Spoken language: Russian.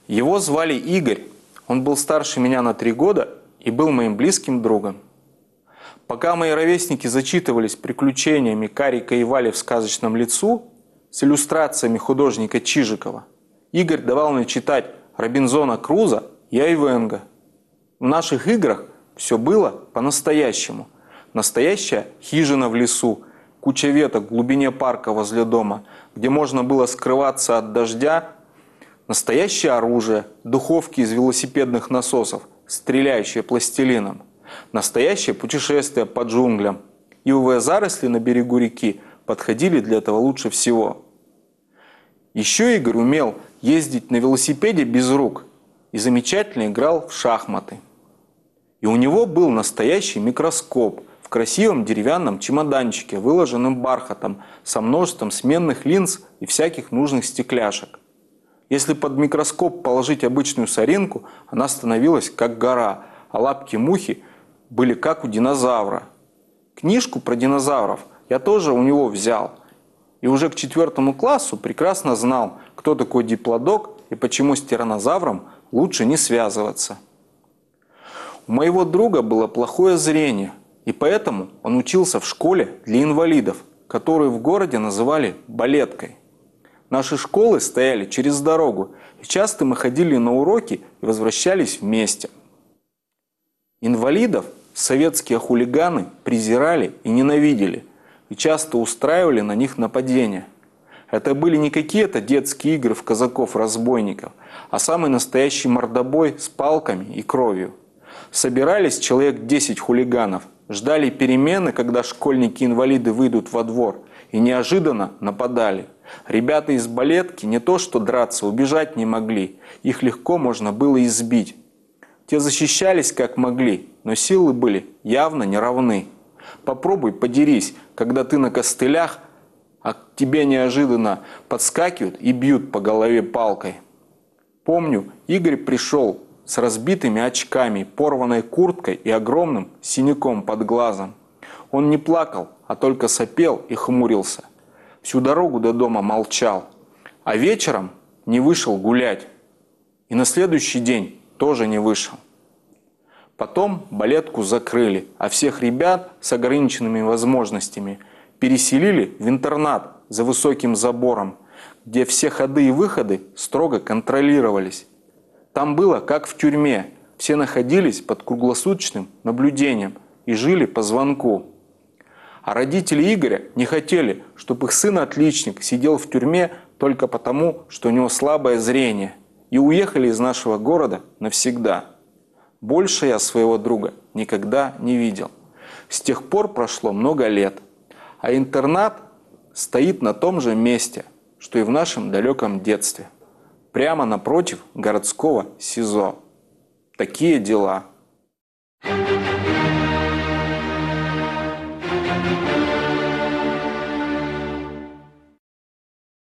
Его звали Игорь, он был старше меня на 3 года и был моим близким другом. Пока мои ровесники зачитывались приключениями Карика и Вали в сказочном лесу с иллюстрациями художника Чижикова, Игорь давал мне читать Робинзона Круза и Айвенго. В наших играх все было по-настоящему. Настоящая хижина в лесу, куча веток в глубине парка возле дома, где можно было скрываться от дождя, настоящее оружие, духовки из велосипедных насосов, стреляющие пластилином, настоящее путешествие по джунглям. Ивовые заросли на берегу реки подходили для этого лучше всего. Еще Игорь умел ездить на велосипеде без рук и замечательно играл в шахматы. И у него был настоящий микроскоп в красивом деревянном чемоданчике, выложенном бархатом, со множеством сменных линз и всяких нужных стекляшек. Если под микроскоп положить обычную соринку, она становилась как гора, а лапки мухи были как у динозавра. Книжку про динозавров я тоже у него взял. И уже к 4 классу прекрасно знал, кто такой диплодок и почему с тираннозавром лучше не связываться. У моего друга было плохое зрение, и поэтому он учился в школе для инвалидов, которую в городе называли балеткой. Наши школы стояли через дорогу, и часто мы ходили на уроки и возвращались вместе. Инвалидов советские хулиганы презирали и ненавидели, и часто устраивали на них нападения. Это были не какие-то детские игры в казаков-разбойников, а самый настоящий мордобой с палками и кровью. Собирались человек 10 хулиганов, ждали перемены, когда школьники-инвалиды выйдут во двор, и неожиданно нападали. Ребята из балетки не то что драться, убежать не могли, их легко можно было избить. Те защищались как могли, но силы были явно не равны. Попробуй подерись, когда ты на костылях, а к тебе неожиданно подскакивают и бьют по голове палкой. Помню, Игорь пришел с разбитыми очками, порванной курткой и огромным синяком под глазом. Он не плакал, а только сопел и хмурился. Всю дорогу до дома молчал, а вечером не вышел гулять. И на следующий день тоже не вышел. Потом балетку закрыли, а всех ребят с ограниченными возможностями переселили в интернат за высоким забором, где все ходы и выходы строго контролировались. Там было как в тюрьме, все находились под круглосуточным наблюдением и жили по звонку. А родители Игоря не хотели, чтобы их сын-отличник сидел в тюрьме только потому, что у него слабое зрение, и уехали из нашего города навсегда. Больше я своего друга никогда не видел. С тех пор прошло много лет, а интернат стоит на том же месте, что и в нашем далеком детстве. Прямо напротив городского СИЗО. Такие дела.